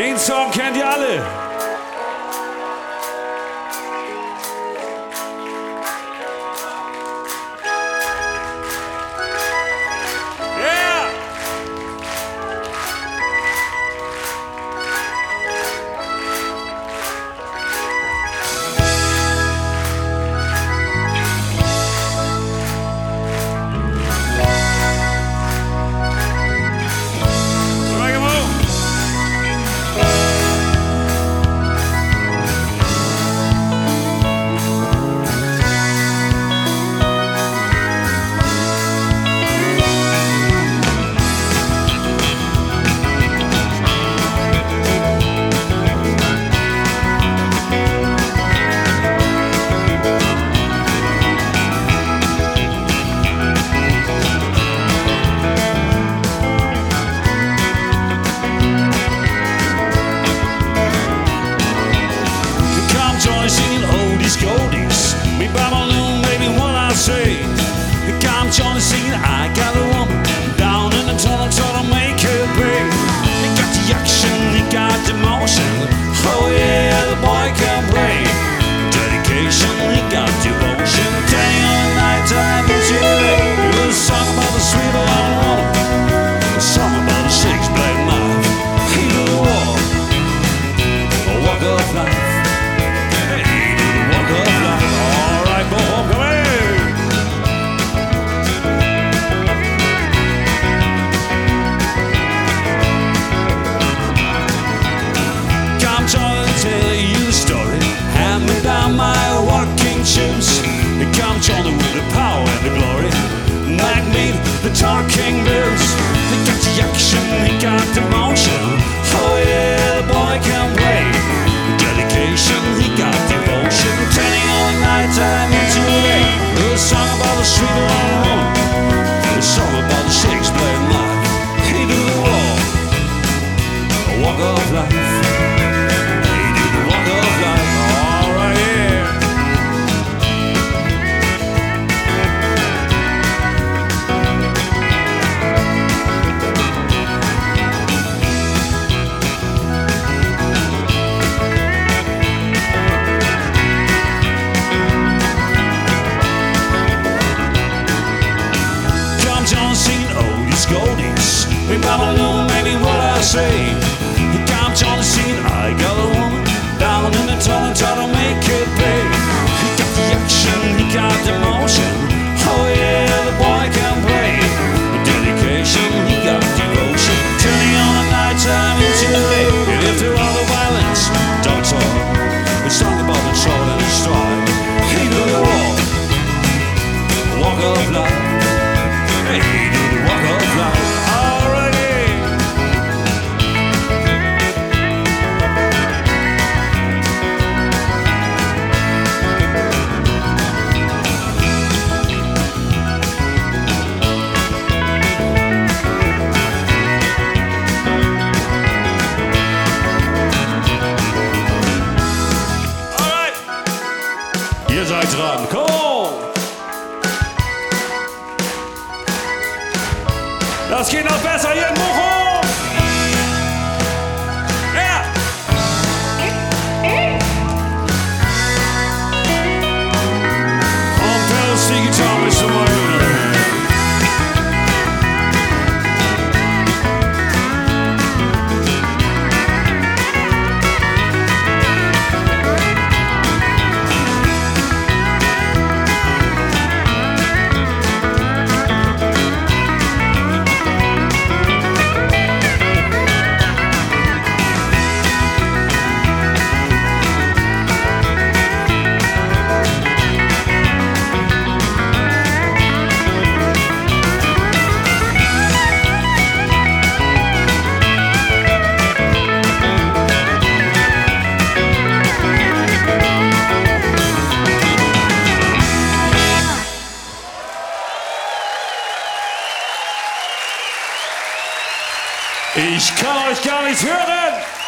Den Song kennt ihr alle. Come join the scene, I got a woman down in the tunnel trying to make her pay. He got the action, he got the motion. Oh yeah, the boy can play. Dedication, he got devotion. Turning on the night time into the day. It was a song about the sweet old woman, a song about a six-blade knife. He knew the war, a walk of life. He knew the walk of life. All right, boy, come here. Tell you the story, hand me down my walking shoes. Come join the with the power and the glory, like me, the talking blues. He got the action, he got the motion. Oh yeah, the boy can play. Dedication, he got devotion. Turning on the night time into the day. A song about a sweet old woman, a song about a six-blade knife. He do the war, a walk of life. Goldies, hey mama, know maybe what I say. He comes on the scene, I got a woman down in the tunnel trying to make it pay. He got the action, he got the motion. Oh yeah, the boy can play. Dedication, he got devotion. Turning on the night time into the day. He lived through all the violence, don't talk. He sung about the sword and the stride. He knew the war, walk of life. Hey, he knew the walk of life. Ihr seid dran, komm! Das geht noch besser hier in Bochum! Ja! Und Pelz, die Gitarre ist zum Beispiel. Ich kann euch gar nicht hören!